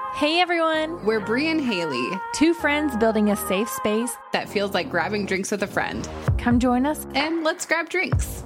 Hey everyone! We're Brie and Haley, two friends building a safe space that feels like grabbing drinks with a friend. Come join us and let's grab drinks.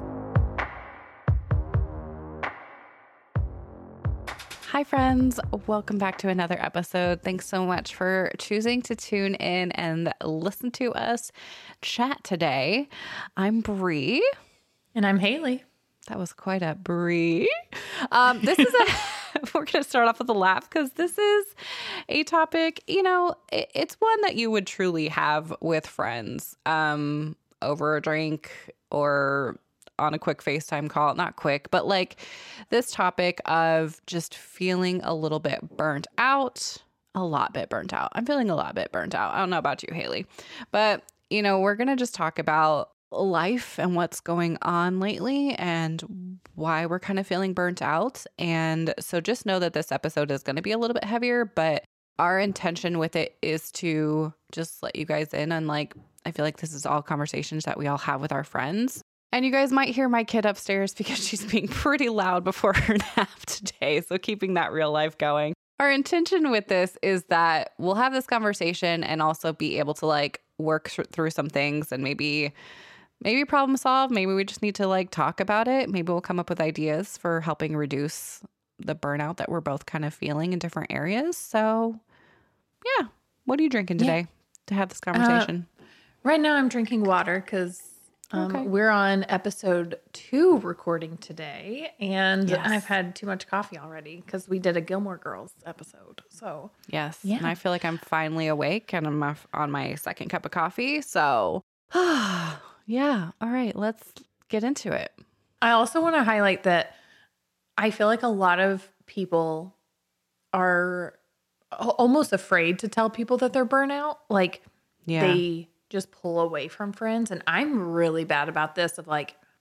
Hi friends, welcome back to another episode. Thanks so much for choosing to tune in and listen to us chat today. I'm Brie. And I'm Haley. That was quite a Brie. This is we're going to start off with a laugh because this is a topic, it's one that you would truly have with friends over a drink or on a quick FaceTime call. Not quick, but like this topic of just feeling a little bit burnt out, a lot bit burnt out. I'm feeling a lot bit burnt out. I don't know about you, Haley, but we're going to just talk about life and what's going on lately and why we're kind of feeling burnt out. And so just know that this episode is going to be a little bit heavier, but our intention with it is to just let you guys in on I feel like this is all conversations that we all have with our friends. And you guys might hear my kid upstairs because she's being pretty loud before her nap today. So keeping that real life going. Our intention with this is that we'll have this conversation and also be able to work through some things and maybe problem solve. Maybe we just need to talk about it. Maybe we'll come up with ideas for helping reduce the burnout that we're both kind of feeling in different areas. So yeah, what are you drinking today to have this conversation? Right now I'm drinking water because we're on episode 2 recording today. And I've had too much coffee already because we did a Gilmore Girls episode. So yes. Yeah. And I feel like I'm finally awake and I'm on my second cup of coffee. So yeah. All right. Let's get into it. I also want to highlight that I feel like a lot of people are almost afraid to tell people that they're burnout. They just pull away from friends. And I'm really bad about this of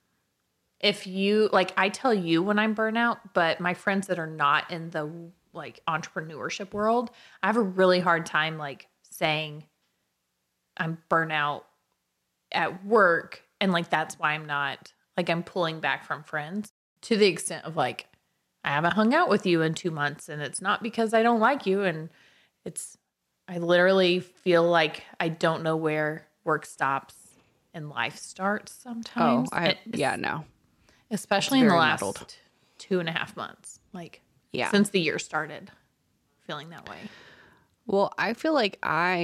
if you, I tell you when I'm burnout, but my friends that are not in the entrepreneurship world, I have a really hard time saying I'm burnout at work and that's why I'm not I'm pulling back from friends to the extent of I haven't hung out with you in 2 months and it's not because I don't like you and I literally feel like I don't know where work stops and life starts sometimes. No. Especially in the last 2.5 months. Since the year started feeling that way. Well, I feel like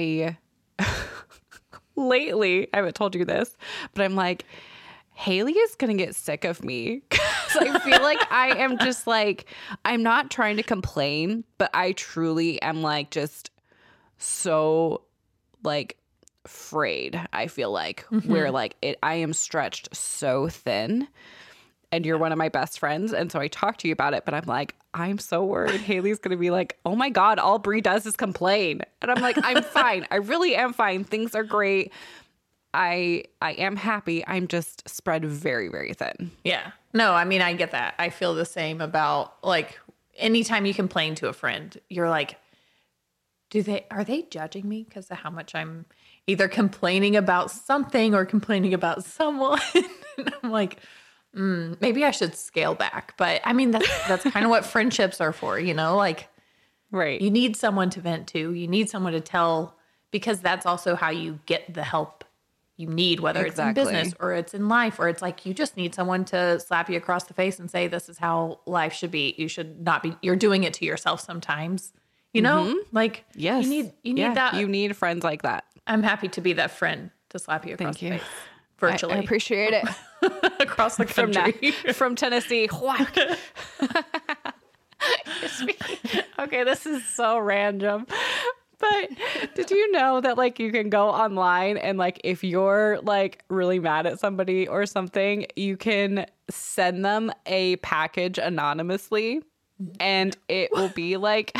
lately, I haven't told you this, but I'm Haley is going to get sick of me. I feel like I am just I'm not trying to complain, but I truly am just so frayed. I feel where I am stretched so thin and you're one of my best friends. And so I talk to you about it, but I'm I'm so worried Haley's going to be oh my God, all Brie does is complain. And I'm I'm fine. I really am fine. Things are great. I am happy. I'm just spread very, very thin. Yeah. No, I mean, I get that. I feel the same about anytime you complain to a friend, you're are they judging me because of how much I'm either complaining about something or complaining about someone? And I'm maybe I should scale back. But I mean, that's kind of what friendships are for, right. You need someone to vent to. You need someone to tell, because that's also how you get the help you need, whether it's in business or it's in life, or it's you just need someone to slap you across the face and say, this is how life should be. You should not be, you're doing it to yourself sometimes, yes, you need that. You need friends like that. I'm happy to be that friend to slap you across the face virtually. I appreciate it. Across the country. From Tennessee. Okay, this is so random. But did you know that you can go online and if you're really mad at somebody or something, you can send them a package anonymously and it will be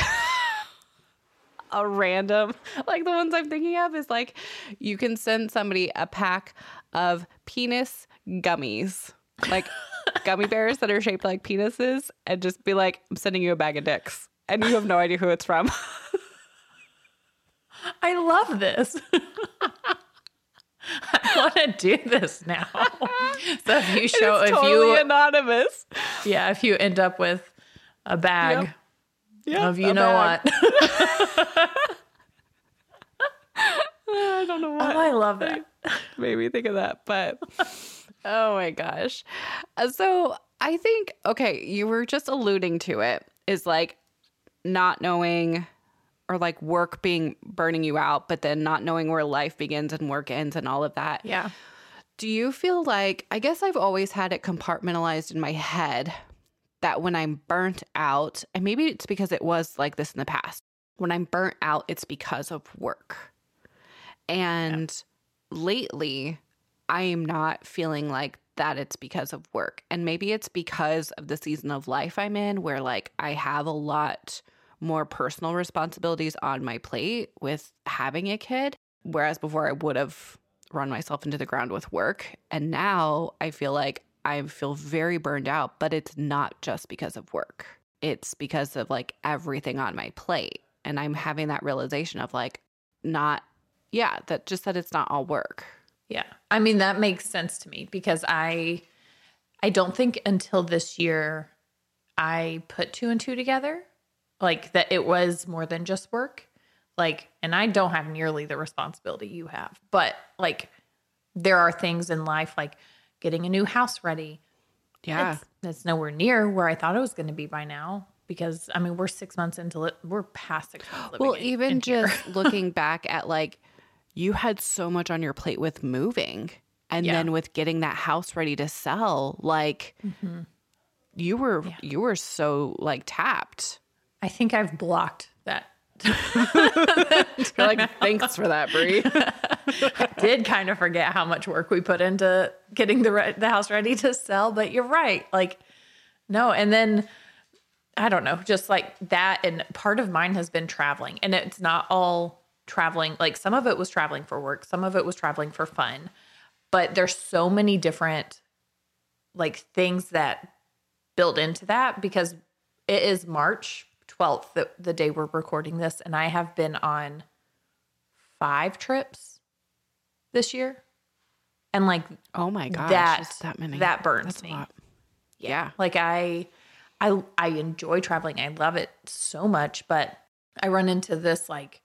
a random, the ones I'm thinking of is you can send somebody a pack of penis gummies, gummy bears that are shaped like penises, and just be I'm sending you a bag of dicks and you have no idea who it's from. I love this. I want to do this now. So it's totally anonymous. Yeah, if you end up with a bag Yeah, you know what? I don't know what. Oh, I love that. Made me think of that, but oh my gosh. So I think, okay, you were just alluding to it, is like not knowing, or like work burning you out, but then not knowing where life begins and work ends and all of that. Yeah. Do you feel like, I guess I've always had it compartmentalized in my head that when I'm burnt out, and maybe it's because it was like this in the past, when I'm burnt out, it's because of work. And lately, I am not feeling like that it's because of work. And maybe it's because of the season of life I'm in, where like I have a lot more personal responsibilities on my plate with having a kid. Whereas before I would have run myself into the ground with work. And now I feel like I feel very burned out, but it's not just because of work. It's because of like everything on my plate. And I'm having that realization of like, that it's not all work. Yeah. I mean, that makes sense to me because I don't think until this year I put 2 and 2 together, like that it was more than just work. Like, and I don't have nearly the responsibility you have, but like there are things in life like getting a new house ready. Yeah. That's nowhere near where I thought it was going to be by now. Because, I mean, we're 6 months into it. We're past 6 months living in just here. looking back at like, you had so much on your plate with moving and then with getting that house ready to sell, like you were so like tapped. I think I've blocked that. You're like, thanks for that, Brie. I did kind of forget how much work we put into getting the house ready to sell, but you're right. Like, no. And then I don't know, just like that. And part of mine has been traveling, and it's not all traveling. Like some of it was traveling for work. Some of it was traveling for fun, but there's so many different like things that build into that because it is March 12th, the day we're recording this. And I have been on 5 trips this year. And like, oh my gosh, that many. That burns That's me. A lot. Yeah. Like I enjoy traveling. I love it so much, but I run into this, like,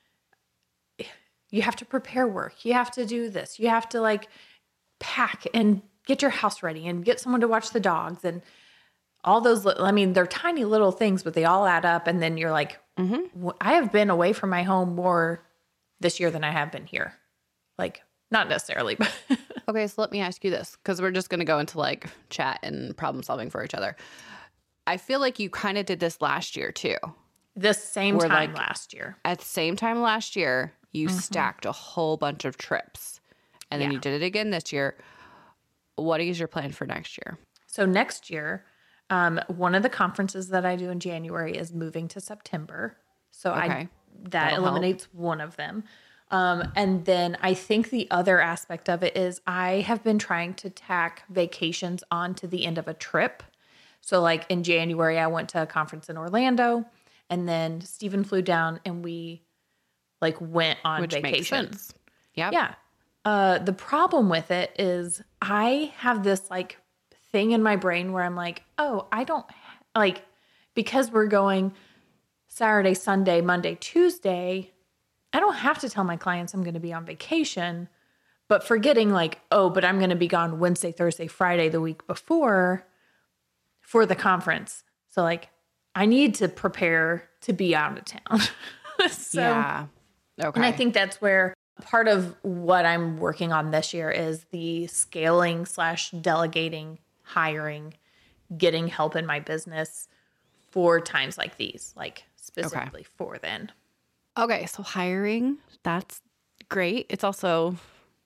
you have to prepare work. You have to do this. You have to like pack and get your house ready and get someone to watch the dogs and all those. I mean, they're tiny little things, but they all add up. And then you're like, I have been away from my home more this year than I have been here. Like, not necessarily, but. Okay, so let me ask you this, because we're just going to go into like chat and problem solving for each other. I feel like you kind of did this last year too. The same time like, last year. At the same time last year, you stacked a whole bunch of trips. And then you did it again this year. What is your plan for next year? So next year, one of the conferences that I do in January is moving to September. So that That'll eliminates one of them. And then I think the other aspect of it is I have been trying to tack vacations onto the end of a trip. So like in January, I went to a conference in Orlando, and then Steven flew down and we like went on vacation. Makes sense. Yep. Yeah. The problem with it is I have this like thing in my brain where I'm like, oh, I don't like, because we're going Saturday, Sunday, Monday, Tuesday, I don't have to tell my clients I'm going to be on vacation, but forgetting like, oh, but I'm going to be gone Wednesday, Thursday, Friday, the week before for the conference. So like, I need to prepare to be out of town. So, yeah. Okay. And I think that's where part of what I'm working on this year is the scaling / delegating, hiring, getting help in my business for times like these, like specifically for then. Okay. So hiring, that's great. It's also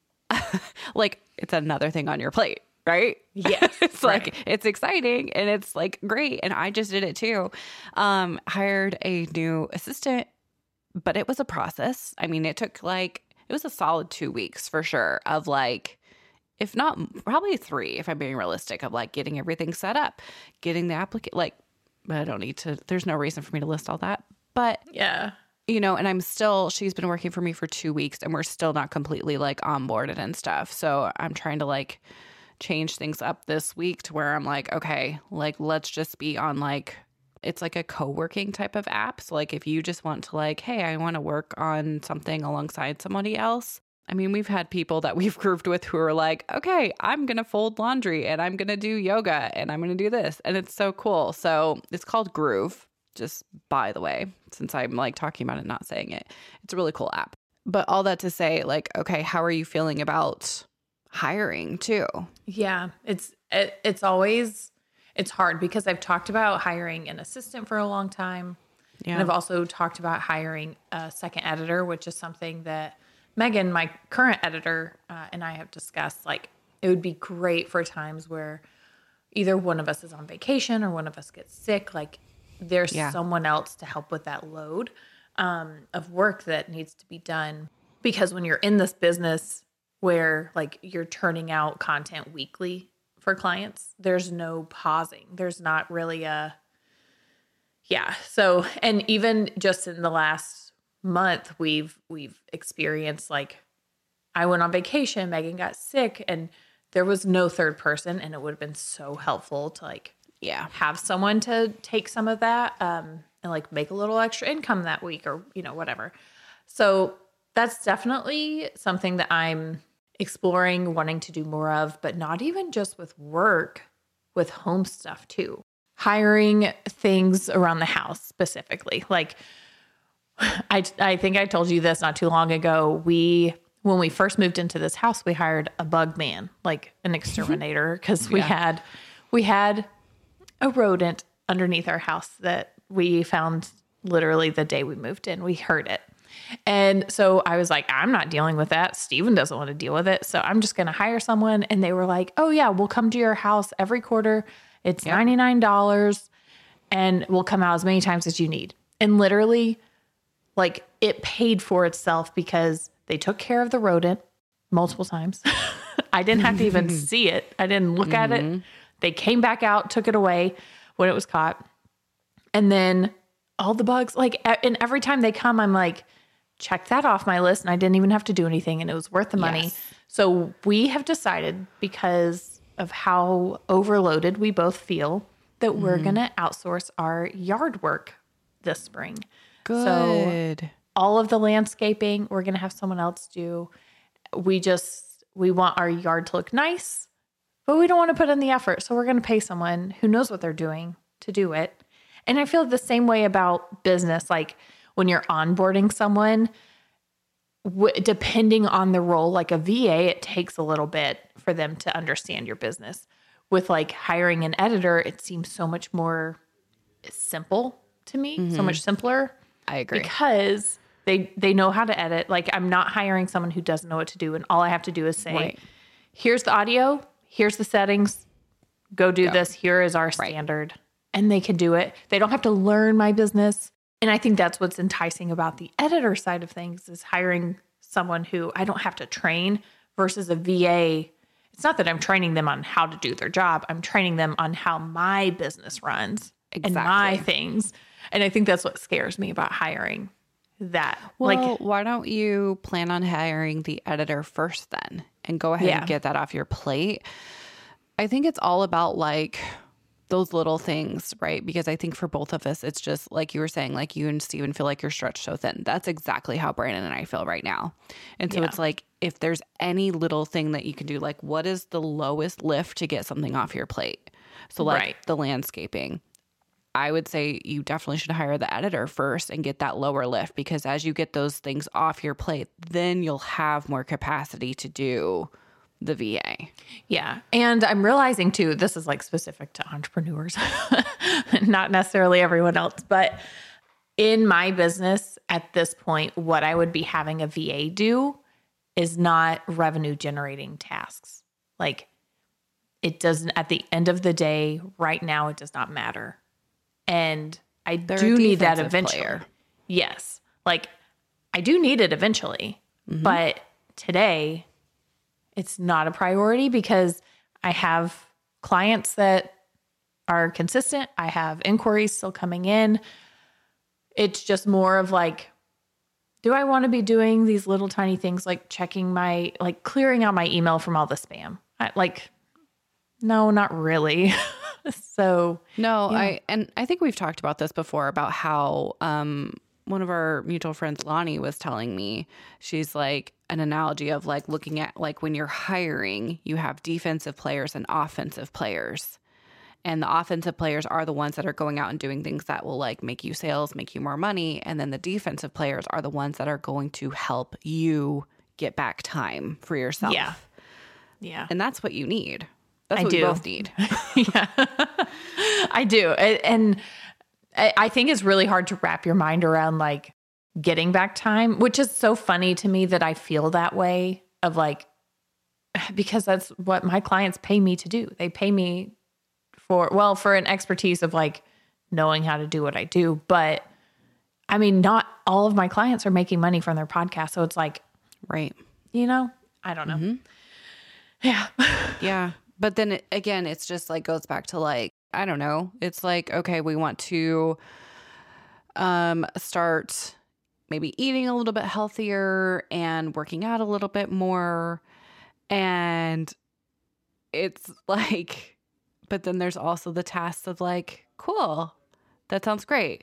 like, it's another thing on your plate, right? Yes. It's like, it's exciting and it's like great. And I just did it too. Hired a new assistant, but it was a process. I mean, it was a solid 2 weeks for sure of like, if not probably 3, if I'm being realistic, of like getting everything set up, getting the applicant, like, I don't need to, there's no reason for me to list all that, but yeah, you know, and she's been working for me for 2 weeks and we're still not completely like onboarded and stuff. So I'm trying to like change things up this week to where I'm like, okay, like let's just be on like It's like a co-working type of app. So like if you just want to like, hey, I want to work on something alongside somebody else. I mean, we've had people that we've grouped with who are like, okay, I'm going to fold laundry and I'm going to do yoga and I'm going to do this. And it's so cool. So it's called Groove, just by the way, since I'm like talking about it, not saying it. It's a really cool app. But all that to say, like, okay, how are you feeling about hiring too? Yeah, it's always, it's hard because I've talked about hiring an assistant for a long time. Yeah. And I've also talked about hiring a second editor, which is something that Megan, my current editor, and I have discussed. Like, it would be great for times where either one of us is on vacation or one of us gets sick. Like, there's someone else to help with that load of work that needs to be done. Because when you're in this business where like you're turning out content weekly for clients, there's no pausing. There's not really So, and even just in the last month, we've experienced, like, I went on vacation, Megan got sick, and there was no third person, and it would have been so helpful to like have someone to take some of that and like make a little extra income that week, or whatever. So that's definitely something that I'm exploring, wanting to do more of, but not even just with work, with home stuff too. Hiring things around the house specifically. Like, I think I told you this not too long ago. When we first moved into this house, we hired a bug man, like an exterminator, because we had a rodent underneath our house that we found literally the day we moved in. We heard it. And so I was like, I'm not dealing with that. Steven doesn't want to deal with it. So I'm just going to hire someone. And they were like, oh yeah, we'll come to your house every quarter. It's $99 and we'll come out as many times as you need. And literally, like, it paid for itself because they took care of the rodent multiple times. I didn't have to even see it. I didn't look at it. They came back out, took it away when it was caught. And then all the bugs, like, and every time they come, I'm like, check that off my list. And I didn't even have to do anything, and it was worth the money. Yes. So we have decided, because of how overloaded we both feel, that we're going to outsource our yard work this spring. Good. So all of the landscaping, we're going to have someone else do. We want our yard to look nice, but we don't want to put in the effort. So we're going to pay someone who knows what they're doing to do it. And I feel the same way about business. Like, when you're onboarding someone, depending on the role, like a VA, it takes a little bit for them to understand your business. With like hiring an editor, it seems so much more simple to me, so much simpler. I agree. Because they know how to edit. Like, I'm not hiring someone who doesn't know what to do, and all I have to do is say, here's the audio, here's the settings, go do this, here is our standard. And they can do it. They don't have to learn my business. And I think that's what's enticing about the editor side of things, is hiring someone who I don't have to train versus a VA. It's not that I'm training them on how to do their job. I'm training them on how my business runs and my things. And I think that's what scares me about hiring that. Well, why don't you plan on hiring the editor first then and go ahead and get that off your plate? I think it's all about like those little things, right? Because I think for both of us, it's just like you were saying, like you and Steven feel like you're stretched so thin. That's exactly how Brandon and I feel right now. And so it's like, if there's any little thing that you can do, like what is the lowest lift to get something off your plate? So like the landscaping, I would say you definitely should hire the editor first and get that lower lift, because as you get those things off your plate, then you'll have more capacity to do the VA. Yeah. And I'm realizing too, this is like specific to entrepreneurs, not necessarily everyone else, but in my business at this point, what I would be having a VA do is not revenue generating tasks. Like, it doesn't, at the end of the day, right now, it does not matter. And I do need that eventually. Yes. Like, I do need it eventually, but today it's not a priority because I have clients that are consistent. I have inquiries still coming in. It's just more of like, do I want to be doing these little tiny things like checking like clearing out my email from all the spam? No, not really. So no, yeah. I think we've talked about this before about how one of our mutual friends, Lonnie, was telling me, she's like an analogy of like looking at like when you're hiring, you have defensive players and offensive players. And the offensive players are the ones that are going out and doing things that will like make you sales, make you more money. And then the defensive players are the ones that are going to help you get back time for yourself. Yeah. Yeah. And that's what you need. That's I what do. we both need. Yeah, I do. And I think it's really hard to wrap your mind around like getting back time, which is so funny to me that I feel that way of like, because that's what my clients pay me to do. They pay me for an expertise of like knowing how to do what I do. But I mean, not all of my clients are making money from their podcast. So it's like, Right. you know, I don't know. Yeah. Yeah. But then again, it's just like goes back to like, I don't know. It's like, okay, we want to start maybe eating a little bit healthier and working out a little bit more. And it's like, but then there's also the tasks of like, cool, that sounds great.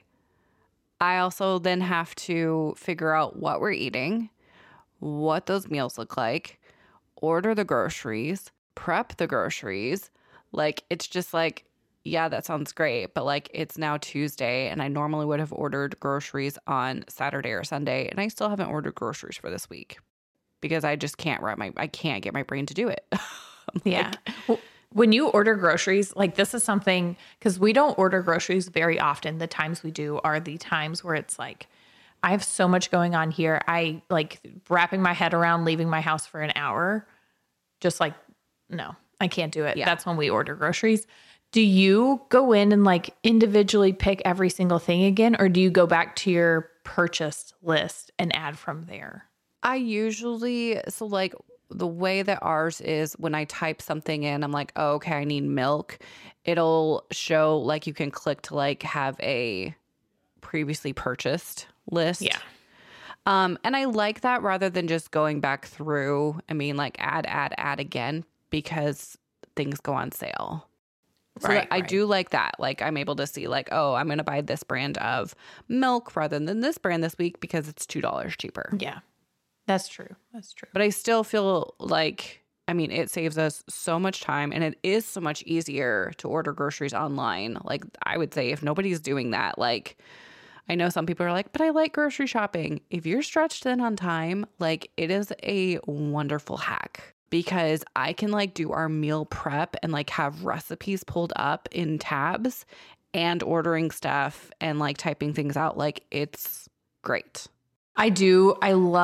I also then have to figure out what we're eating, what those meals look like, order the groceries, prep the groceries. Like, it's just like, yeah, that sounds great. But like, it's now Tuesday and I normally would have ordered groceries on Saturday or Sunday. And I still haven't ordered groceries for this week because I just can't I can't get my brain to do it. Yeah. When you order groceries, like this is something, because we don't order groceries very often. The times we do are the times where it's like, I have so much going on here. I like wrapping my head around leaving my house for an hour. Just like, no, I can't do it. Yeah. That's when we order groceries. Do you go in and like individually pick every single thing again? Or do you go back to your purchased list and add from there? I usually, so like the way that ours is when I type something in, I'm like, oh, okay, I need milk. It'll show like you can click to like have a previously purchased list. Yeah. And I like that rather than just going back through. I mean, like add again because things go on sale. So Right, I right. do like that. Like I'm able to see like, oh, I'm going to buy this brand of milk rather than this brand this week because it's $2 cheaper. Yeah. That's true. That's true. But I still feel like, I mean, it saves us so much time and it is so much easier to order groceries online. Like I would say if nobody's doing that, like I know some people are like, but I like grocery shopping. If you're stretched thin on time, like it is a wonderful hack because I can like do our meal prep and like have recipes pulled up in tabs and ordering stuff and like typing things out. Like it's great. I do.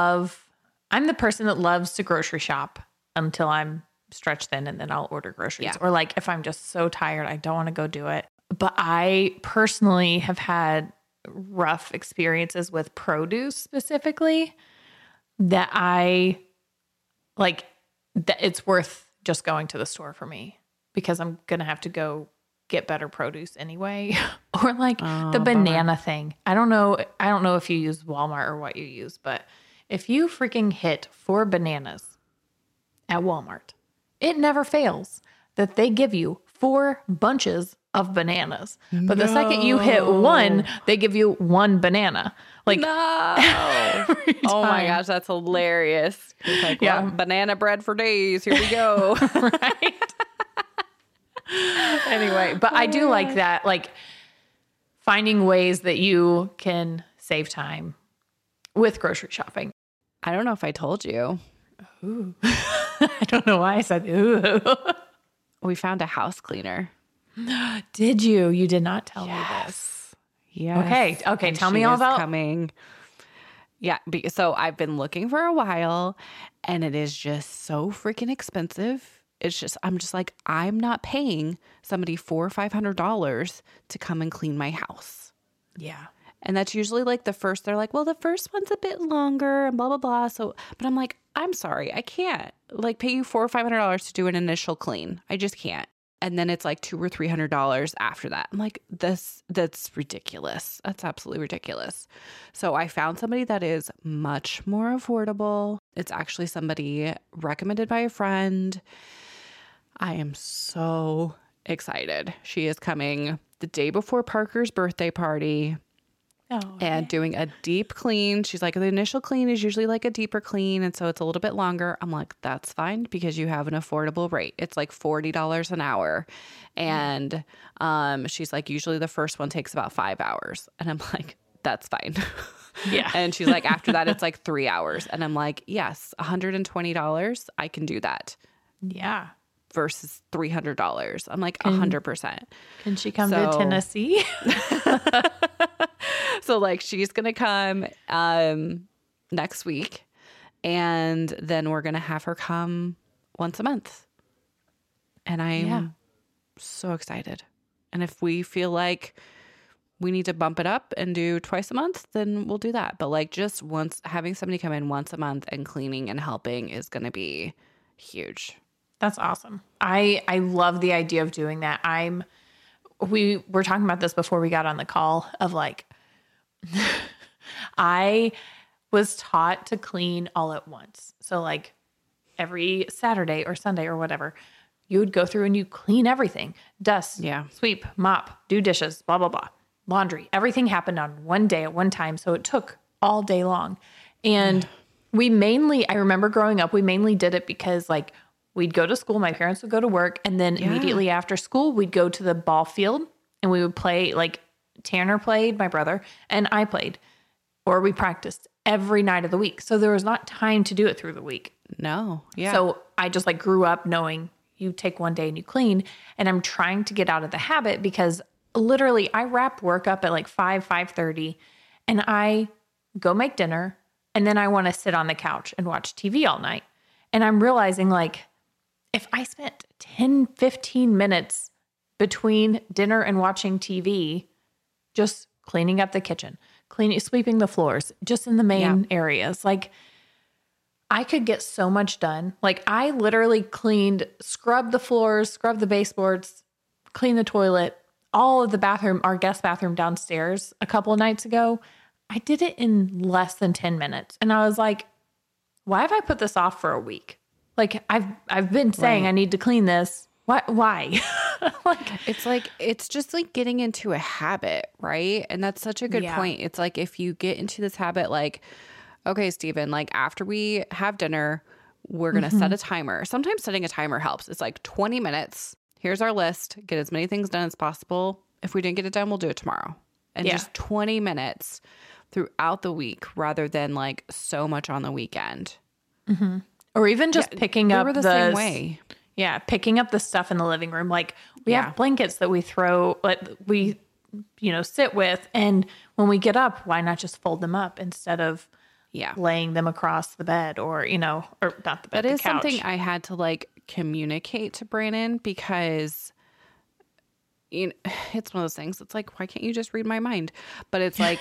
I'm the person that loves to grocery shop until I'm stretched thin and then I'll order groceries. Yeah. Or like if I'm just so tired, I don't want to go do it. But I personally have had rough experiences with produce specifically that I like that it's worth just going to the store for me because I'm going to have to go get better produce anyway. Or like the banana thing. I don't know if you use Walmart or what you use, but if you freaking hit 4 bananas at Walmart, it never fails that they give you 4 bunches of bananas. But the second you hit 1, they give you 1 banana. Like No. every Oh my time. gosh, that's hilarious. It's like, Yeah. well, banana bread for days. Here we go. Right? Anyway, but I do like that, like finding ways that you can save time with grocery shopping. I don't know if I told you. I don't know why I said, ooh. We found a house cleaner. Did you? You did not tell me this. Yes. Okay. And Tell me she all is about coming. Yeah. So I've been looking for a while and it is just so freaking expensive. I'm just like, I'm not paying somebody $400 or $500 to come and clean my house. Yeah. And that's usually like they're like, well, the first one's a bit longer and blah, blah, blah. So, but I'm like, I'm sorry, I can't like pay you $400 or $500 to do an initial clean. I just can't. And then it's like $200 or $300 after that. I'm like, that's ridiculous. That's absolutely ridiculous. So I found somebody that is much more affordable. It's actually somebody recommended by a friend. I am so excited. She is coming the day before Parker's birthday party. And doing a deep clean. She's like, the initial clean is usually like a deeper clean. And so it's a little bit longer. I'm like, that's fine because you have an affordable rate. It's like $40 an hour. And she's like, usually the first one takes about 5 hours. And I'm like, that's fine. Yeah. And she's like, after that, it's like 3 hours. And I'm like, yes, $120. I can do that. Yeah. Versus $300. I'm like, 100%. Can she come to Tennessee? So like she's going to come next week, and then we're going to have her come once a month. And I'm so excited. And if we feel like we need to bump it up and do twice a month, then we'll do that. But like just once, having somebody come in once a month and cleaning and helping is going to be huge. That's awesome. I love the idea of doing that. We were talking about this before we got on the call of like, I was taught to clean all at once. So like every Saturday or Sunday or whatever, you would go through and you clean everything. Dust, sweep, mop, do dishes, blah, blah, blah. Laundry. Everything happened on one day at one time. So it took all day long. And I remember growing up, we mainly did it because like we'd go to school, my parents would go to work, and then immediately after school, we'd go to the ball field and we would play. Like Tanner played, my brother, and I played, or we practiced every night of the week. So there was not time to do it through the week. No. Yeah. So I just like grew up knowing you take one day and you clean, and I'm trying to get out of the habit because literally I wrap work up at like 5:30 and I go make dinner, and then I want to sit on the couch and watch TV all night. And I'm realizing like if I spent 10-15 minutes between dinner and watching TV, just cleaning up the kitchen, sweeping the floors, just in the main areas. Like I could get so much done. Like I literally scrubbed the floors, scrubbed the baseboards, cleaned the toilet, all of the bathroom, our guest bathroom downstairs a couple of nights ago. I did it in less than 10 minutes. And I was like, why have I put this off for a week? Like I've been saying I need to clean this. Why? It's just like getting into a habit, right? And that's such a good point. It's like if you get into this habit, like, okay, Steven, like after we have dinner, we're going to set a timer. Sometimes setting a timer helps. It's like 20 minutes. Here's our list. Get as many things done as possible. If we didn't get it done, we'll do it tomorrow. And just 20 minutes throughout the week rather than like so much on the weekend. Mm-hmm. Or even just picking up the same way. Yeah, picking up the stuff in the living room. Like we have blankets that we throw, sit with. And when we get up, why not just fold them up instead of laying them across the bed or not the bed, that is the couch. Something I had to like communicate to Brandon because it's one of those things. It's like, why can't you just read my mind? But it's like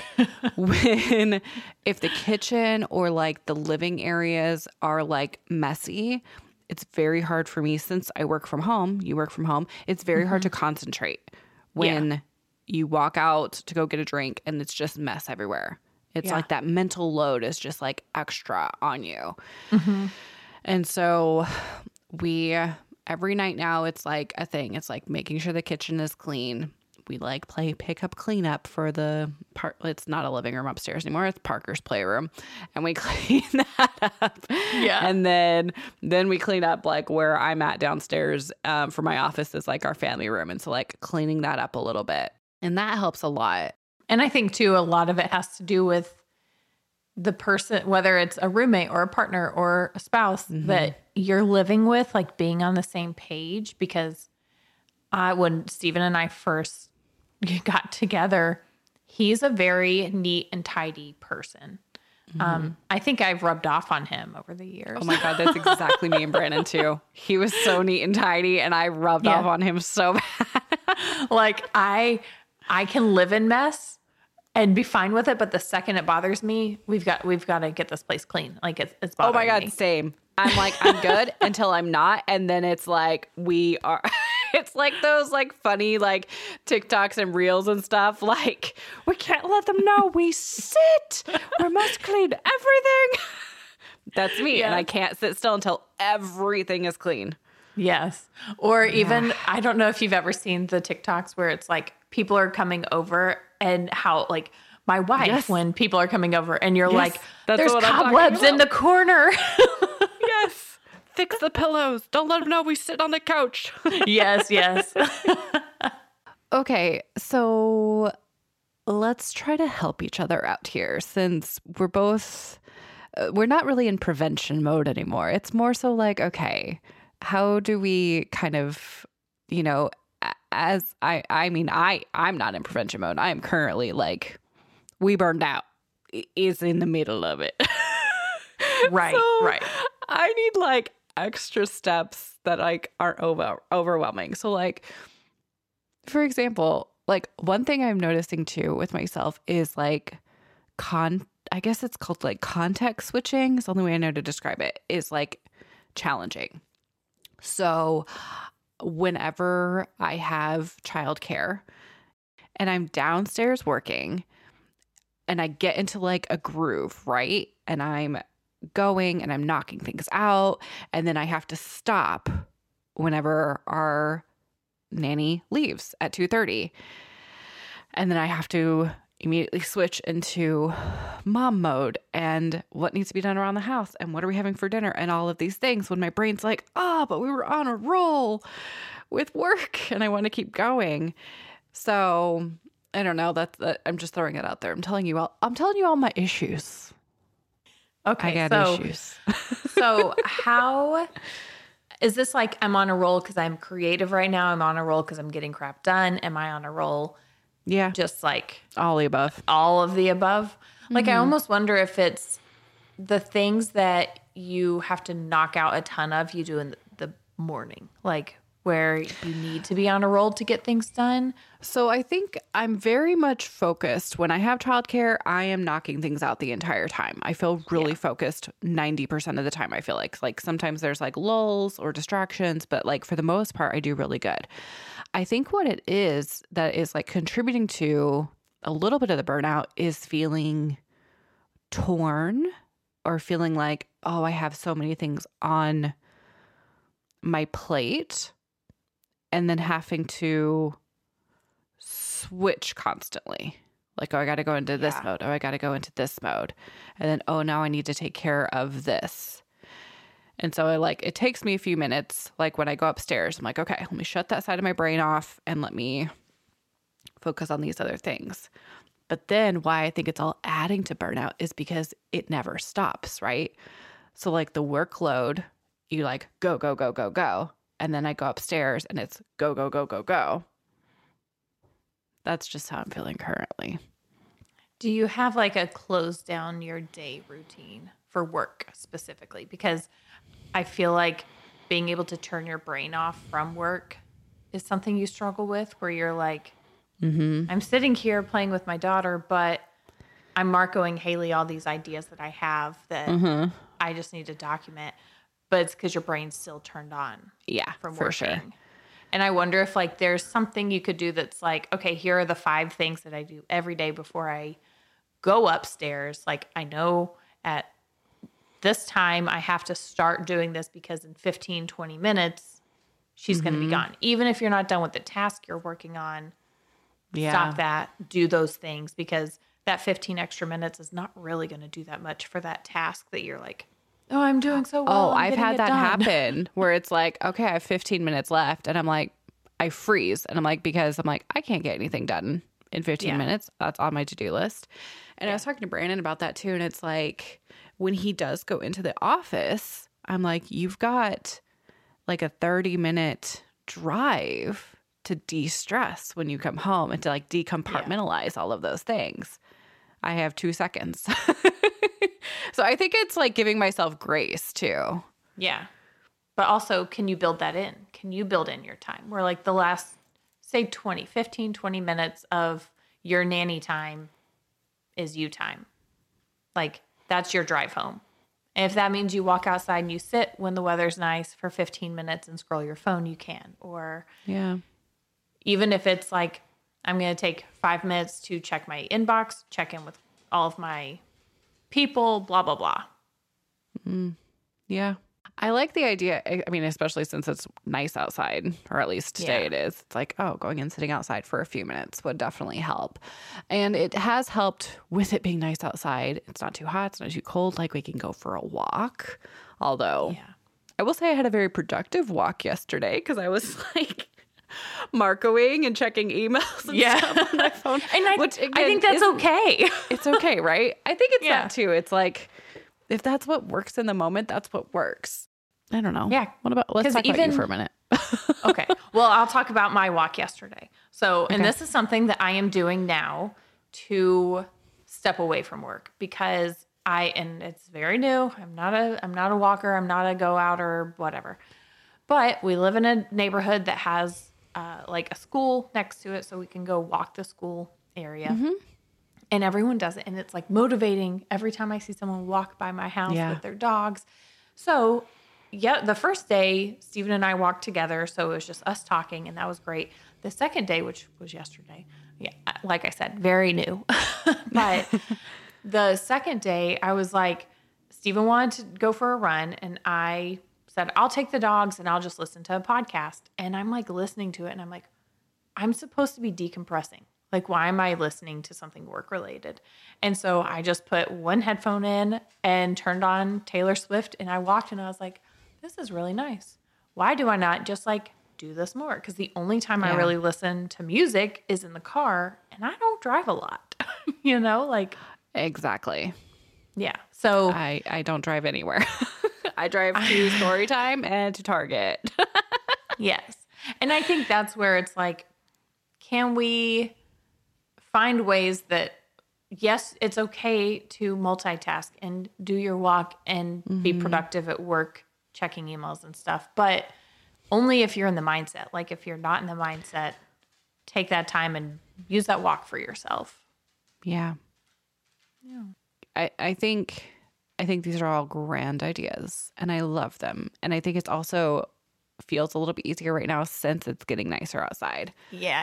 if the kitchen or like the living areas are like messy, it's very hard for me since I work from home. You work from home. It's very hard to concentrate when you walk out to go get a drink and it's just mess everywhere. It's like that mental load is just like extra on you. Mm-hmm. And so every night now it's like a thing. It's like making sure the kitchen is clean. We like play pick up cleanup for the part. It's not a living room upstairs anymore. It's Parker's playroom, and we clean that up. Yeah, and then we clean up like where I'm at downstairs. For my office is like our family room, and so like cleaning that up a little bit, and that helps a lot. And I think too, a lot of it has to do with the person, whether it's a roommate or a partner or a spouse that you're living with, like being on the same page. Because when Steven and I first got together, he's a very neat and tidy person. I think I've rubbed off on him over the years. Oh my God, that's exactly me and Brandon too. He was so neat and tidy and I rubbed off on him so bad. Like I can live in mess and be fine with it, but the second it bothers me, we've got to get this place clean. Like it's bothering me. Oh my God, same. I'm like, I'm good until I'm not. And then it's like, we are, it's like those like funny, like TikToks and reels and stuff. Like we can't let them know we sit. We must clean everything. That's me. Yeah. And I can't sit still until everything is clean. Yes. Or even, I don't know if you've ever seen the TikToks where it's like people are coming over and how like my wife, when people are coming over and you're like, there's cobwebs in the corner. Yes. Fix the pillows. Don't let them know we sit on the couch. Yes. Okay. So let's try to help each other out here since we're not really in prevention mode anymore. It's more so like, okay, how do we kind of, as I'm not in prevention mode. I am currently like, we burned out is in the middle of it. Right. I need like extra steps that like aren't overwhelming. So like, for example, like one thing I'm noticing too with myself is like I guess it's called like context switching. It's the only way I know to describe it, is like challenging. So whenever I have childcare and I'm downstairs working and I get into like a groove, right? And I'm going and I'm knocking things out, and then I have to stop whenever our nanny leaves at 2:30. And then I have to immediately switch into mom mode and what needs to be done around the house and what are we having for dinner and all of these things, when my brain's like, but we were on a roll with work and I want to keep going. So I don't know. I'm just throwing it out there. I'm telling you all my issues. Okay. I got issues. So how is this like, I'm on a roll because I'm creative right now? I'm on a roll because I'm getting crap done. Am I on a roll? Yeah. Just like all the above. All of the above. Like, I almost wonder if it's the things that you have to knock out a ton of, you do in the morning, like where you need to be on a roll to get things done. So I think I'm very much focused. When I have childcare, I am knocking things out the entire time. I feel really focused 90% of the time. I feel like sometimes there's like lulls or distractions, but like for the most part, I do really good. I think what it is that is like contributing to a little bit of the burnout is feeling torn or feeling like, oh, I have so many things on my plate, and then having to switch constantly. Like, oh, I got to go into this mode. Oh, I got to go into this mode. And then, oh, now I need to take care of this. And so it takes me a few minutes. Like when I go upstairs, I'm like, okay, let me shut that side of my brain off and let me focus on these other things. But then why I think it's all adding to burnout is because it never stops, right? So like the workload, you like go, go, go, go, go. And then I go upstairs and it's go, go, go, go, go. That's just how I'm feeling currently. Do you have like a close down your day routine for work specifically? Because I feel like being able to turn your brain off from work is something you struggle with, where you're like, I'm sitting here playing with my daughter, but I'm marcoing Haley all these ideas that I have that I just need to document. But it's because your brain's still turned on. Yeah, from for working. Sure. And I wonder if like there's something you could do that's like, okay, here are the 5 things that I do every day before I go upstairs. Like, I know at this time I have to start doing this because in 15, 20 minutes, she's going to be gone. Even if you're not done with the task you're working on, stop that, do those things, because that 15 extra minutes is not really going to do that much for that task that you're like, oh, I'm doing so well. I've had that happen where it's like, okay, I have 15 minutes left. And I'm like, I freeze. And I'm like, because I'm like, I can't get anything done in 15 minutes. That's on my to-do list. And I was talking to Brandon about that too. And it's like, when he does go into the office, I'm like, you've got like a 30-minute drive to de-stress when you come home and to like decompartmentalize all of those things. I have 2 seconds. So I think it's like giving myself grace too. Yeah. But also, can you build that in? Can you build in your time? Where like the last, say 15, 20 minutes of your nanny time is you time. Like, that's your drive home. And if that means you walk outside and you sit when the weather's nice for 15 minutes and scroll your phone, you can. Or even if it's like, I'm going to take 5 minutes to check my inbox, check in with all of my people, blah, blah, blah. Yeah. I like the idea. I mean, especially since it's nice outside, or at least today it is. It's like, oh, going and sitting outside for a few minutes would definitely help. And it has helped with it being nice outside. It's not too hot. It's not too cold. Like we can go for a walk. Although I will say I had a very productive walk yesterday because I was like Marcoing and checking emails and stuff on my phone. And I think that's okay. It's okay, right? I think it's that too. It's like, if that's what works in the moment, that's what works. I don't know. Yeah. Let's talk about you for a minute. Okay. Well, I'll talk about my walk yesterday. So, and this is something that I am doing now to step away from work because and it's very new. I'm not a walker. I'm not a go out or whatever, but we live in a neighborhood that has like a school next to it. So we can go walk the school area. Mm-hmm. And everyone does it. And it's like motivating every time I see someone walk by my house with their dogs. So, the first day, Steven and I walked together. So it was just us talking, and that was great. The second day, which was yesterday, like I said, very new. But the second day, I was like, Steven wanted to go for a run, and I said, I'll take the dogs and I'll just listen to a podcast. And I'm like listening to it, and I'm like, I'm supposed to be decompressing. Like, why am I listening to something work related? And so I just put one headphone in and turned on Taylor Swift, and I walked, and I was like, this is really nice. Why do I not just like do this more? Because the only time I really listen to music is in the car, and I don't drive a lot, like. Exactly. Yeah. So I don't drive anywhere. I drive to Storytime and to Target. Yes. And I think that's where it's like, can we find ways that, yes, it's okay to multitask and do your walk and be productive at work, checking emails and stuff, but only if you're in the mindset. Like if you're not in the mindset, take that time and use that walk for yourself. Yeah. I think these are all grand ideas, and I love them. And I think it's also feels a little bit easier right now since it's getting nicer outside. Yeah.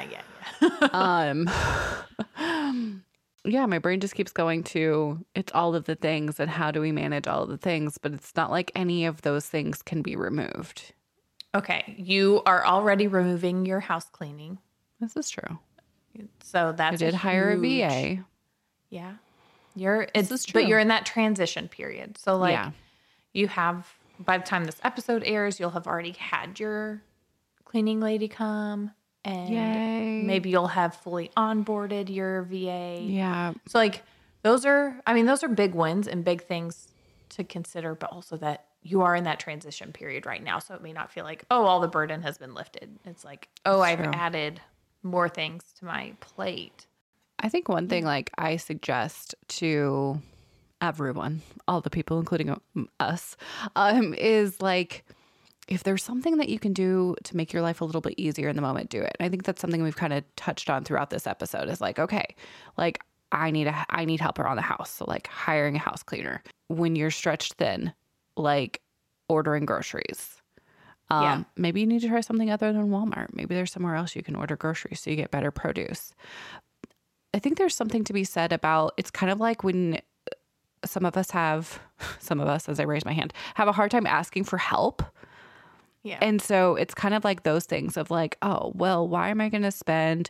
My brain just keeps going to, it's all of the things and how do we manage all of the things, but it's not like any of those things can be removed. Okay. You are already removing your house cleaning. This is true. So that's I did hire a VA. Yeah. This is true. But you're in that transition period. So you have, by the time this episode airs, you'll have already had your cleaning lady come, and maybe you'll have fully onboarded your VA. Yeah. So like those are big wins and big things to consider, but also that you are in that transition period right now. So it may not feel like, oh, all the burden has been lifted. It's like, oh, I've added more things to my plate. I think one thing like I suggest to everyone, all the people, including us, is like, if there's something that you can do to make your life a little bit easier in the moment, do it. And I think that's something we've kind of touched on throughout this episode is like, okay, like I need help around the house. So like hiring a house cleaner. When you're stretched thin, like ordering groceries. Maybe you need to try something other than Walmart. Maybe there's somewhere else you can order groceries so you get better produce. I think there's something to be said about, it's kind of like when some of us, as I raise my hand, have a hard time asking for help. Yeah. And so it's kind of like those things of like, oh, well, why am I going to spend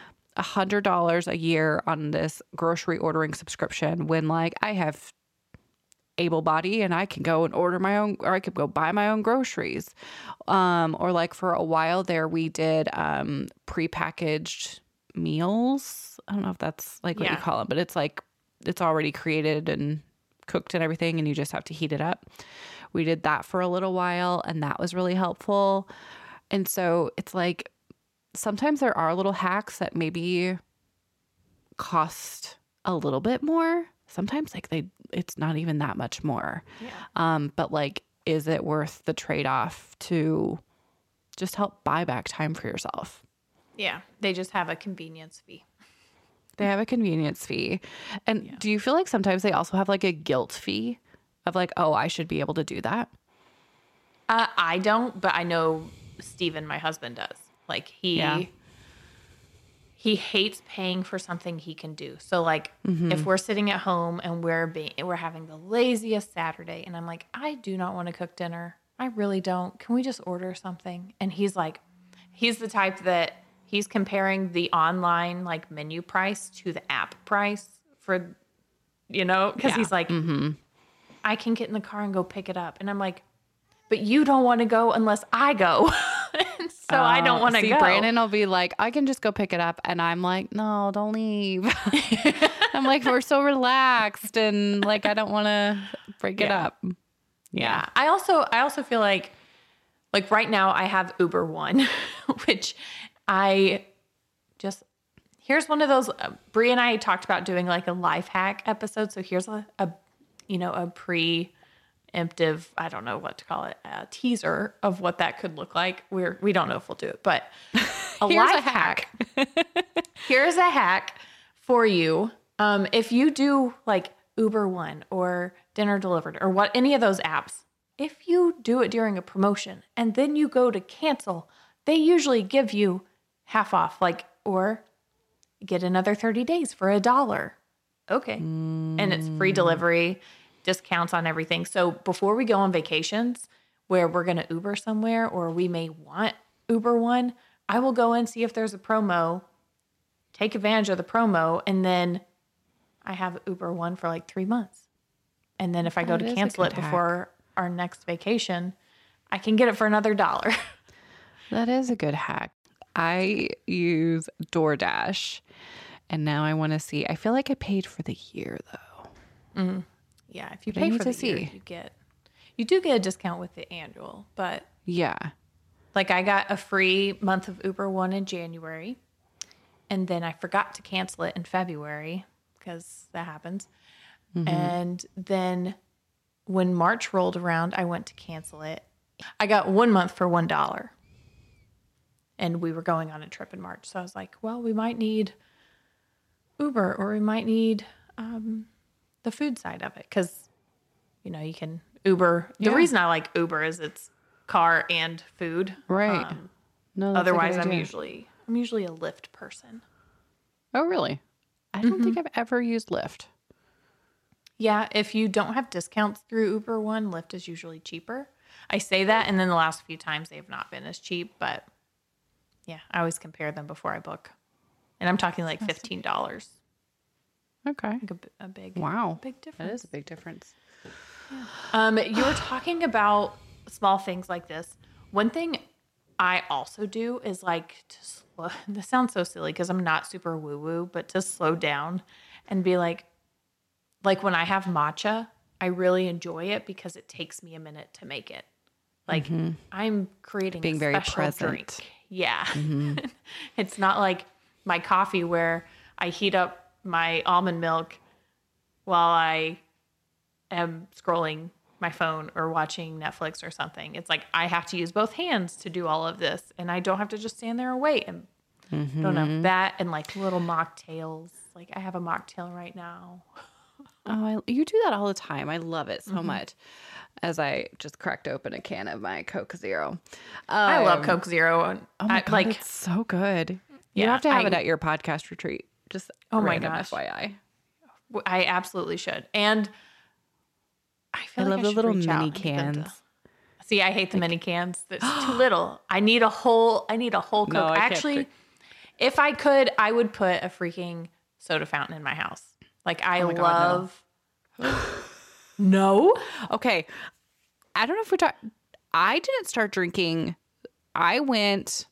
$100 a year on this grocery ordering subscription when like I have able body and I can go and order my own, or I could go buy my own groceries. Or like for a while there, we did prepackaged meals. I don't know if that's like what you call it, but it's like, it's already created and cooked and everything, and you just have to heat it up. We did that for a little while, and that was really helpful. And so it's like, sometimes there are little hacks that maybe cost a little bit more. Sometimes like it's not even that much more. Yeah. But like, is it worth the trade-off to just help buy back time for yourself? Yeah. They just have a convenience fee. They have a convenience fee. And do you feel like sometimes they also have like a guilt fee of like, oh, I should be able to do that? I don't, but I know Steven, my husband, does. Like he hates paying for something he can do. So like if we're sitting at home and we're having the laziest Saturday and I'm like, I do not want to cook dinner. I really don't. Can we just order something? And he's the type that he's comparing the online like menu price to the app price for, because he's like, I can get in the car and go pick it up. And I'm like, but you don't want to go unless I go. So I don't want to go. Brandon will be like, I can just go pick it up. And I'm like, no, don't leave. I'm like, we're so relaxed. And like, I don't want to break it up. Yeah. I also feel like right now I have Uber One, which here's one of those, Brie and I talked about doing like a life hack episode. So here's a preemptive, I don't know what to call it, a teaser of what that could look like. We don't know if we'll do it, but a life hack. Here's a hack for you. If you do like Uber One or Dinner Delivered or any of those apps, if you do it during a promotion and then you go to cancel, they usually give you half off, or get another 30 days for $1. Okay. And it's free delivery, discounts on everything. So before we go on vacations where we're going to Uber somewhere or we may want Uber One, I will go and see if there's a promo, take advantage of the promo, and then I have Uber One for like 3 months. And then if I go to cancel it before our next vacation, I can get it for another $1. That is a good hack. I use DoorDash, and now I want to see. I feel like I paid for the year though. Mm-hmm. Yeah, if you pay for the year, you do get a discount with the annual. But yeah, like I got a free month of Uber One in January, and then I forgot to cancel it in February because that happens. Mm-hmm. And then when March rolled around, I went to cancel it. I got 1 month for $1. And we were going on a trip in March. So I was like, well, we might need Uber or we might need the food side of it. Because, you can Uber. The reason I like Uber is it's car and food. Right. No, otherwise, I'm usually a Lyft person. Oh, really? I don't think I've ever used Lyft. Yeah, if you don't have discounts through Uber One, Lyft is usually cheaper. I say that, and then the last few times they have not been as cheap, but yeah, I always compare them before I book. And I'm talking like $15. Okay. Like a big difference. That is a big difference. You were talking about small things like this. One thing I also do is like to slow, this sounds so silly because I'm not super woo-woo, but to slow down and be like when I have matcha, I really enjoy it because it takes me a minute to make it. Like I'm creating being a very special present. drink. Yeah. It's not like my coffee where I heat up my almond milk while I am scrolling my phone or watching Netflix or something. It's like I have to use both hands to do all of this, and I don't have to just stand there and wait. And don't know that, and like little mocktails. Like I have a mocktail right now. Oh, you do that all the time. I love it so much. As I just cracked open a can of my Coke Zero. I love Coke Zero. Oh my God, it's so good. You have to have it at your podcast retreat. Just random FYI. I absolutely should. And I love the little mini cans. See, I hate the mini cans. It's too little. I need a whole Coke. No, actually, if I could, I would put a freaking soda fountain in my house. Like I love. God, no. No? Okay. I don't know if we talked. I didn't start drinking. I went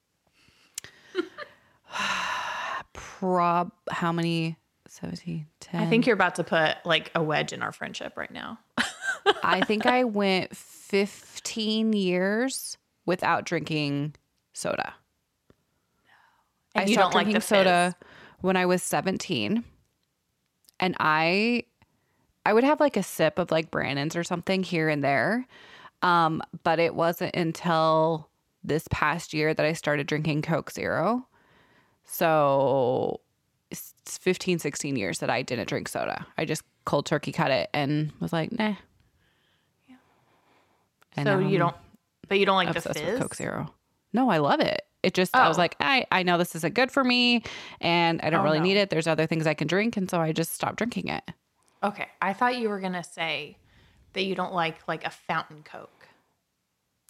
how many? 17, 10. I think you're about to put like a wedge in our friendship right now. I think I went 15 years without drinking soda. And I you stopped don't like drinking the soda when I was 17. And I would have like a sip of like Brandon's or something here and there. But it wasn't until this past year that I started drinking Coke Zero. So it's 15, 16 years that I didn't drink soda. I just cold turkey cut it and was like, nah. Yeah. And so you don't like the obsessed fizz? with Coke Zero. No, I love it. It just, I was like, I know this isn't good for me and I don't really need it. There's other things I can drink. And so I just stopped drinking it. Okay. I thought you were going to say that you don't like a fountain Coke.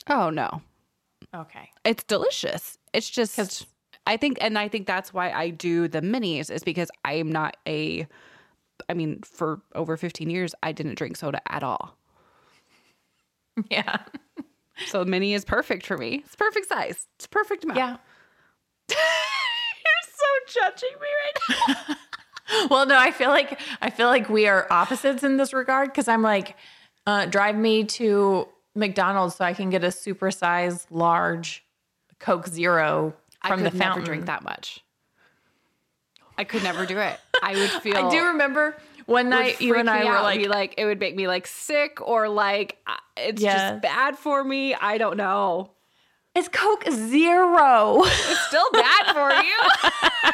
Oh, no. Okay. It's delicious. It's just, I think that's why I do the minis is because I'm not for over 15 years, I didn't drink soda at all. Yeah. So the mini is perfect for me. It's perfect size. It's perfect amount. Yeah. You're so judging me right now. Well, no, I feel like we are opposites in this regard because I'm like, drive me to McDonald's so I can get a supersized large Coke Zero from the fountain. I could never drink that much. I could never do it. I would feel. I do remember one night you and I were like, it would make me like sick or like it's just bad for me. I don't know. It's Coke Zero. It's still bad for you.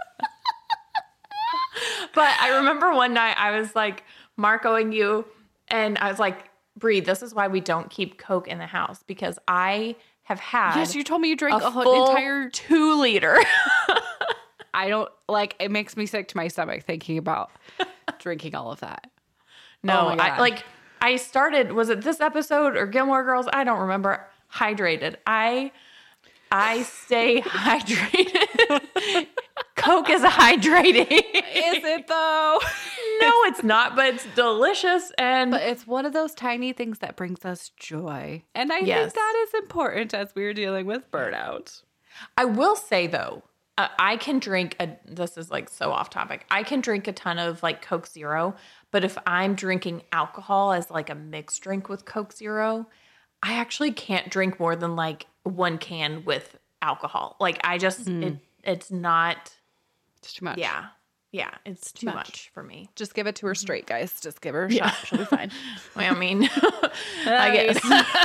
But I remember one night I was like Marcoing you and I was like, Bree, this is why we don't keep Coke in the house because I have had. Yes, you told me you drank a whole entire 2 liter. I don't like it makes me sick to my stomach thinking about drinking all of that. No, I started, was it this episode or Gilmore Girls? I don't remember. Hydrated. I stay hydrated. Coke is hydrating. Is it though? No, it's not, but it's delicious. But it's one of those tiny things that brings us joy. And I think that is important as we're dealing with burnout. I will say though, I can drink this is like so off topic. I can drink a ton of like Coke Zero, but if I'm drinking alcohol as like a mixed drink with Coke Zero, I actually can't drink more than like 1 can with alcohol. Like I just, it's not. It's too much. Yeah. Yeah. It's too much for me. Just give it to her straight, guys. Just give her a shot. She'll be fine. I mean, I guess.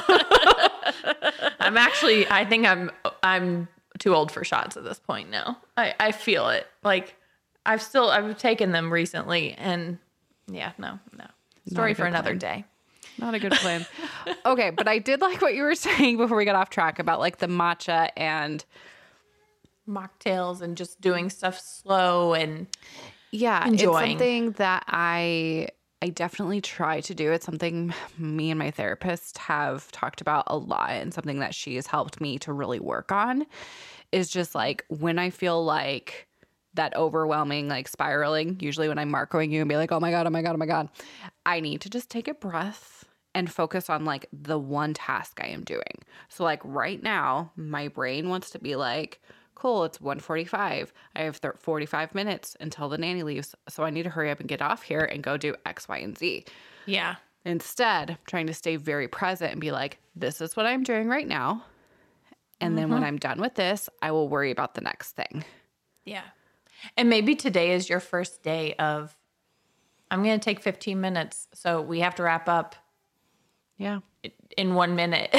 I think I'm too old for shots at this point now. I feel it. Like I've taken them recently and yeah, no. Story for another day. Not a good plan. Okay, but I did like what you were saying before we got off track about like the matcha and mocktails and just doing stuff slow and enjoying. It's something that I definitely try to do. It's something me and my therapist have talked about a lot and something that she has helped me to really work on is just like when I feel like that overwhelming, like spiraling, usually when I'm Marcoing you and be like, oh my God, I need to just take a breath and focus on like the one task I am doing. So like right now, my brain wants to be like, cool, it's 1:45. I have 45 minutes until the nanny leaves. So I need to hurry up and get off here and go do X, Y, and Z. Yeah. Instead, I'm trying to stay very present and be like, this is what I'm doing right now. And then when I'm done with this, I will worry about the next thing. Yeah. And maybe today is your first day of, I'm going to take 15 minutes. So we have to wrap up. Yeah. In 1 minute.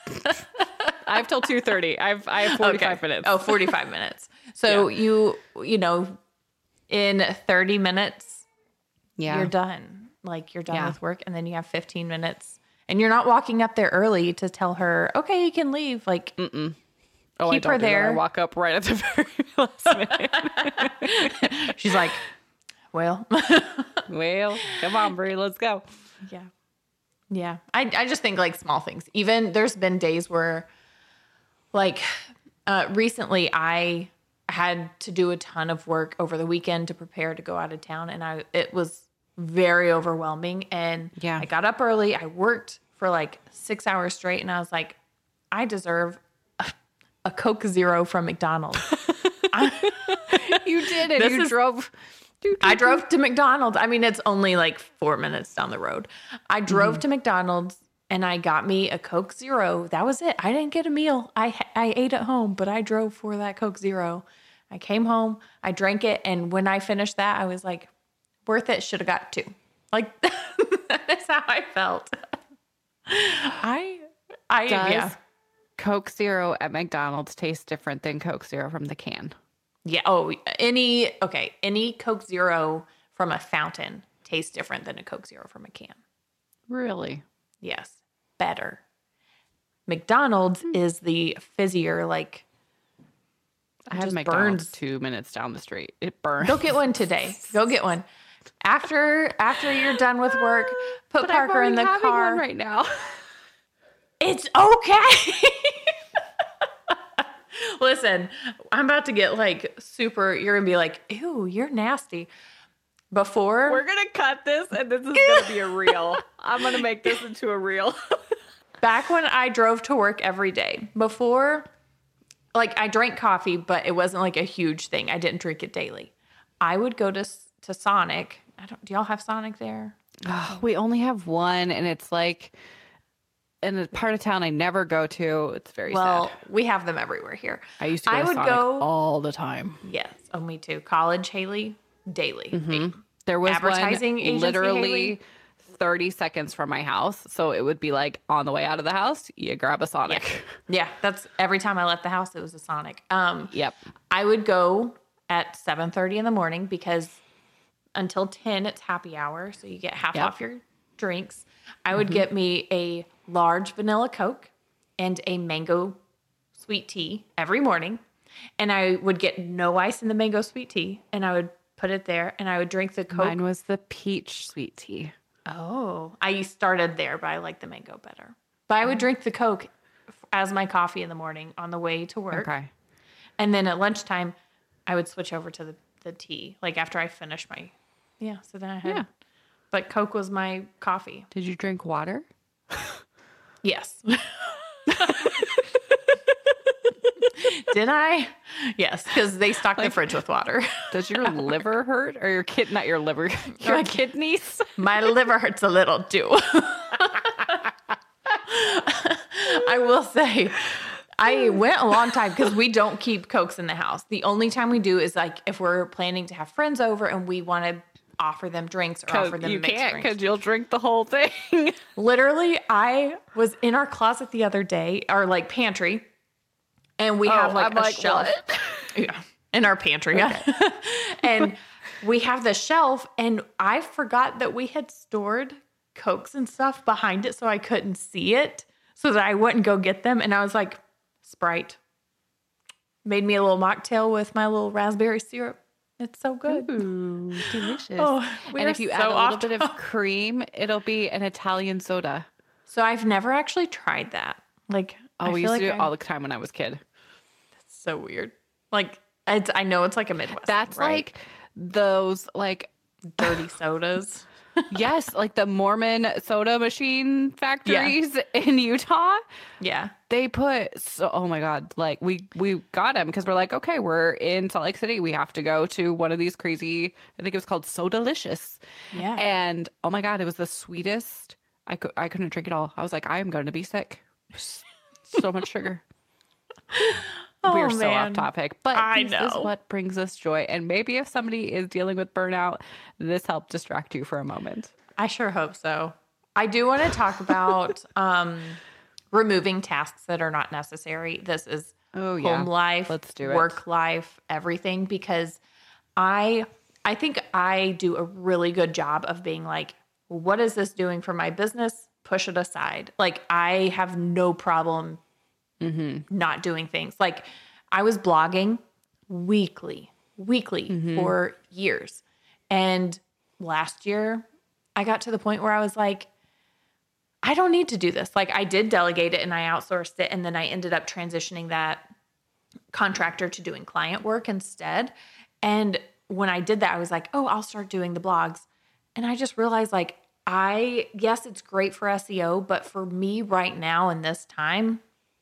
I have till 2:30. I have 45 minutes. Oh, 45 minutes. So you know, in 30 minutes, you're done. Like you're done with work. And then you have 15 minutes and you're not walking up there early to tell her, okay, you can leave. Like, keep her there. I walk up right at the very last minute. She's like, well, come on, Brie, let's go. Yeah. Yeah. I just think like small things. Even there's been days where like recently I had to do a ton of work over the weekend to prepare to go out of town. And it was very overwhelming. And I got up early. I worked for like 6 hours straight. And I was like, I deserve a Coke Zero from McDonald's. You did it. You drove. I drove to McDonald's. I mean, it's only like 4 minutes down the road. I drove to McDonald's and I got me a Coke Zero. That was it. I didn't get a meal. I ate at home, but I drove for that Coke Zero. I came home, I drank it, and when I finished that, I was like, worth it. Should have got 2. Like that's how I felt. Does Coke Zero at McDonald's taste different than Coke Zero from the can? Yeah. Oh, any Coke Zero from a fountain tastes different than a Coke Zero from a can. Really? Yes. Better. McDonald's is the fizzier, like, I have McDonald's 2 minutes down the street. It burns. Go get one today. Go get one. After you're done with work, put Parker in the car one right now. It's okay. Listen, I'm about to get like super, you're going to be like, ew, you're nasty. Before. We're going to cut this and this is going to be a reel. I'm going to make this into a reel. Back when I drove to work every day, before, like I drank coffee, but it wasn't like a huge thing. I didn't drink it daily. I would go to Sonic. Do y'all have Sonic there? Oh, we only have one, and it's like in a part of town I never go to. It's very sad. We have them everywhere here. I used to go to Sonic all the time. Yes. Oh, me too. College, Haley, daily. Mm-hmm. There was advertising one agency, literally Haley? 30 seconds from my house. So it would be like on the way out of the house, you grab a Sonic. Yeah. That's every time I left the house, it was a Sonic. Yep. I would go at 7:30 in the morning because until 10, it's happy hour. So you get half off your drinks. I would get me a large vanilla Coke and a mango sweet tea every morning. And I would get no ice in the mango sweet tea. And I would put it there and I would drink the Coke. Mine was the peach sweet tea. Oh, I started there, but I like the mango better. But I would drink the Coke as my coffee in the morning on the way to work. Okay. And then at lunchtime, I would switch over to the tea, like after I finished my, so then I had, but Coke was my coffee. Did you drink water? Yes. Did I? Yes, because they stocked the fridge with water. Does your liver hurt or your not your liver, your kidneys? My liver hurts a little too. I will say, I went a long time because we don't keep Cokes in the house. The only time we do is like if we're planning to have friends over and we want to offer them drinks or offer them you mixed can't drinks. because you'll drink the whole thing. Literally, I was in our closet the other day, our like pantry, and we have like a shelf. Yeah, in our pantry. Okay. And we have the shelf, and I forgot that we had stored Cokes and stuff behind it so I couldn't see it, so that I wouldn't go get them. And I was like, Sprite. Made me a little mocktail with my little raspberry syrup. It's so good. Ooh, delicious. Oh, and if you add a little bit of cream, it'll be an Italian soda. So I've never actually tried that. Like, we used to do it all the time when I was a kid. That's so weird. Like, I know it's like a Midwest. That's thing, right? like those like dirty sodas. Yes, like the Mormon soda machine factories in Utah. Yeah. They put oh my God, like we got them because we're like, okay, we're in Salt Lake City. We have to go to one of these crazy, I think it was called So Delicious. Yeah. And oh my God, it was the sweetest. I couldn't drink it all. I was like, I am going to be sick. So much sugar. We're so off topic, but this is what brings us joy. And maybe if somebody is dealing with burnout, this helped distract you for a moment. I sure hope so. I do want to talk about removing tasks that are not necessary. This is home life, let's do it. Work life, everything, because I think I do a really good job of being like, what is this doing for my business? Push it aside. Like I have no problem not doing things. Like I was blogging weekly for years. And last year I got to the point where I was like, I don't need to do this. Like I did delegate it and I outsourced it. And then I ended up transitioning that contractor to doing client work instead. And when I did that, I was like, oh, I'll start doing the blogs. And I just realized like, yes, it's great for SEO, but for me right now in this time,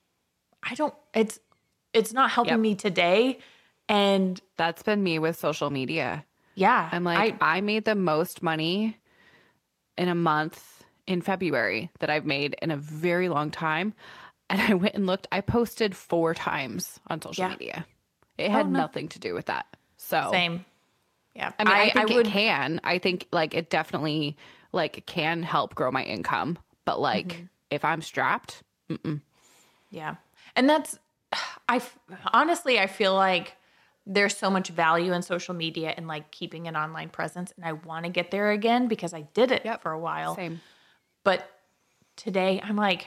it's not helping me today. And that's been me with social media. Yeah. I'm like, I made the most money in a month in February that I've made in a very long time. And I went and looked, I posted 4 times on social media. It had nothing to do with that. So same. Yeah. I mean, I think it can. I think like it definitely like can help grow my income. But like if I'm strapped, yeah. And that's, honestly, I feel like there's so much value in social media and like keeping an online presence. And I want to get there again because I did it for a while. Same. But today I'm like,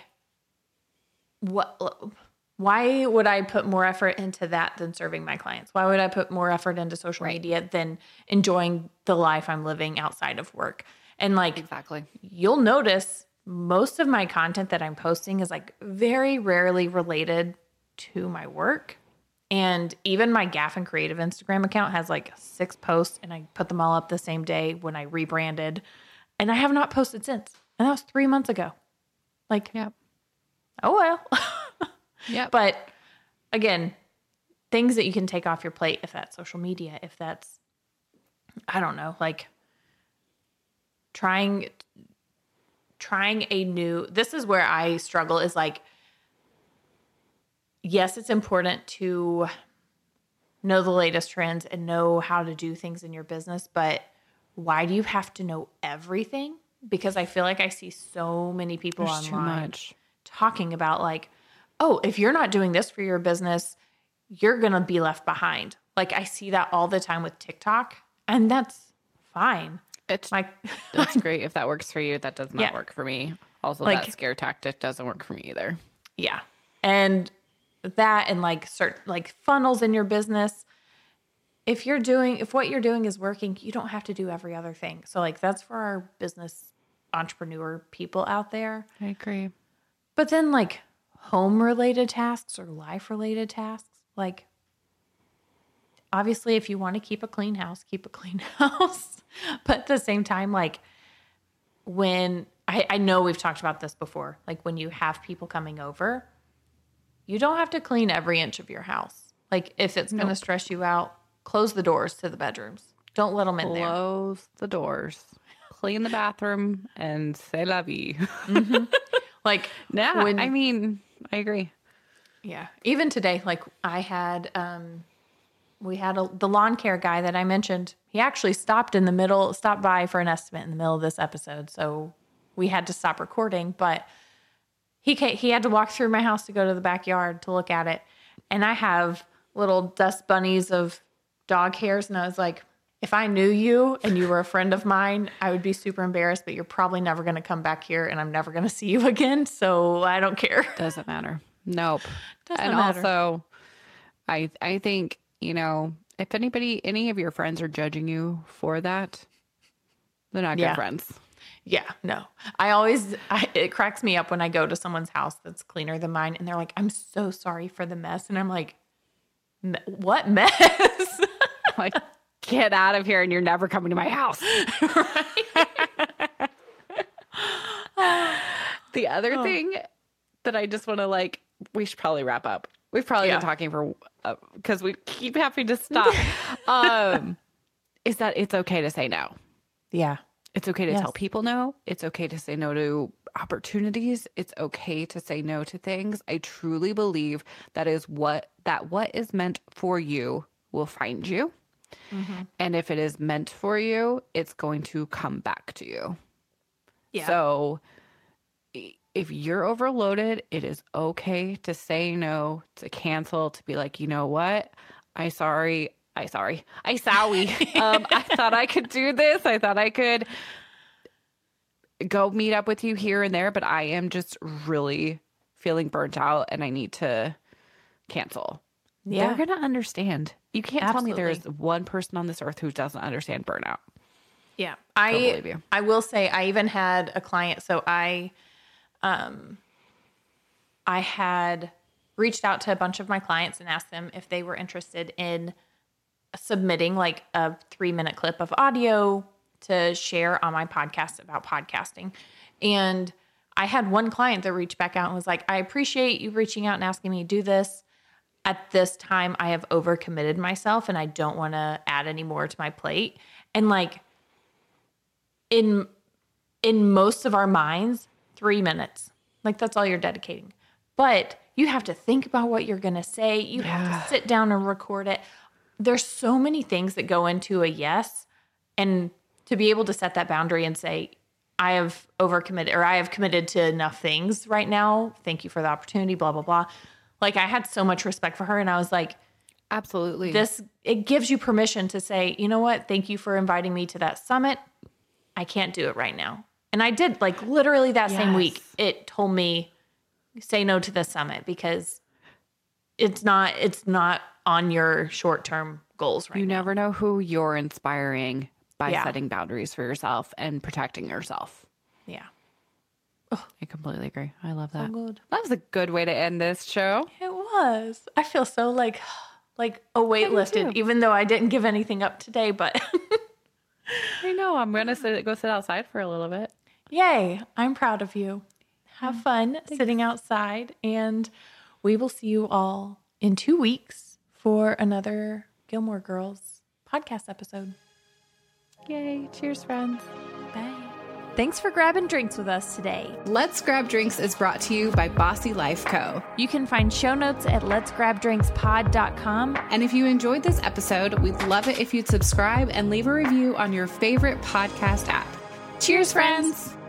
why would I put more effort into that than serving my clients? Why would I put more effort into social media than enjoying the life I'm living outside of work? And like, exactly, you'll notice most of my content that I'm posting is like very rarely related to my work. And even my Gaff and Creative Instagram account has like 6 posts, and I put them all up the same day when I rebranded. And I have not posted since. And that was 3 months ago. Like, Yep. Oh well. Yep. But again, things that you can take off your plate, if that's social media, if that's, I don't know, like trying a new, this is where I struggle, is like, yes, it's important to know the latest trends and know how to do things in your business, but why do you have to know everything? Because I feel like I see so many people There's online talking about like, oh, if you're not doing this for your business, you're going to be left behind. Like I see that all the time with TikTok, and that's fine. It's like, that's great if that works for you. That does not Yeah. work for me. Also, Like- that scare tactic doesn't work for me either. yeah. And that, and like certain like funnels in your business. If what you're doing is working, you don't have to do every other thing. So like that's for our business entrepreneur people out there. I agree. But then like home related tasks or life related tasks, like obviously if you want to keep a clean house, keep a clean house. But at the same time, like when I know we've talked about this before, like when you have people coming over, you don't have to clean every inch of your house. Like if it's going to stress you out, close the doors to the bedrooms. Don't let them in there. Close the doors, clean the bathroom, and say la vie. Like, Yeah, I mean, I agree. yeah. Even today, like I had, we had the lawn care guy that I mentioned. He actually stopped by for an estimate in the middle of this episode. So we had to stop recording, but he had to walk through my house to go to the backyard to look at it. And I have little dust bunnies of dog hairs. And I was like, if I knew you and you were a friend of mine, I would be super embarrassed, but you're probably never going to come back here and I'm never going to see you again. So I don't care. Doesn't matter. Nope. Doesn't and matter. Also, I think, if any of your friends are judging you for that, they're not Yeah. good friends. Yeah, no. It cracks me up when I go to someone's house that's cleaner than mine and they're like, I'm so sorry for the mess. And I'm like, what mess? Like, get out of here and you're never coming to my house. The other thing that I just want to we should probably wrap up. We've probably been talking for, because we keep having to stop. Is that it's okay to say no. Yeah. It's okay to tell people no. It's okay to say no to opportunities. It's okay to say no to things. I truly believe that what is meant for you will find you. Mm-hmm. And if it is meant for you, it's going to come back to you. Yeah. So if you're overloaded, it is okay to say no, to cancel, to be like, you know what? I sowie. I thought I could do this. I thought I could go meet up with you here and there, but I am just really feeling burnt out and I need to cancel. Yeah. They're going to understand. You can't tell me Absolutely. there's one person on this earth who doesn't understand burnout. Yeah. believe you. I will say I even had a client. So I had reached out to a bunch of my clients and asked them if they were interested in submitting like a 3-minute clip of audio to share on my podcast about podcasting. And I had one client that reached back out and was like, I appreciate you reaching out and asking me to do this. At this time, I have overcommitted myself and I don't want to add any more to my plate. And like in most of our minds, 3 minutes, like that's all you're dedicating. But you have to think about what you're going to say. You have to sit down and record it. There's so many things that go into a yes. And to be able to set that boundary and say, I have overcommitted or I have committed to enough things right now. Thank you for the opportunity, blah, blah, blah. Like I had so much respect for her. And I was like, Absolutely. it gives you permission to say, you know what? Thank you for inviting me to that summit. I can't do it right now. And I did, like literally that same week, it told me say no to the summit because it's not on your short-term goals right now. You never know who you're inspiring by setting boundaries for yourself and protecting yourself. Yeah. I completely agree. I love that. So good. That was a good way to end this show. It was. I feel so like a weight lifted, too. even though I didn't give anything up today, but I know. I'm going to go sit outside for a little bit. yay. I'm proud of you. Have fun sitting outside, and we will see you all in 2 weeks for another Gilmore Girls podcast episode. Yay. Cheers, friends. Bye. Thanks for grabbing drinks with us today. Let's Grab Drinks is brought to you by Bossy Life Co. You can find show notes at letsgrabdrinkspod.com. And if you enjoyed this episode, we'd love it if you'd subscribe and leave a review on your favorite podcast app. Cheers, friends!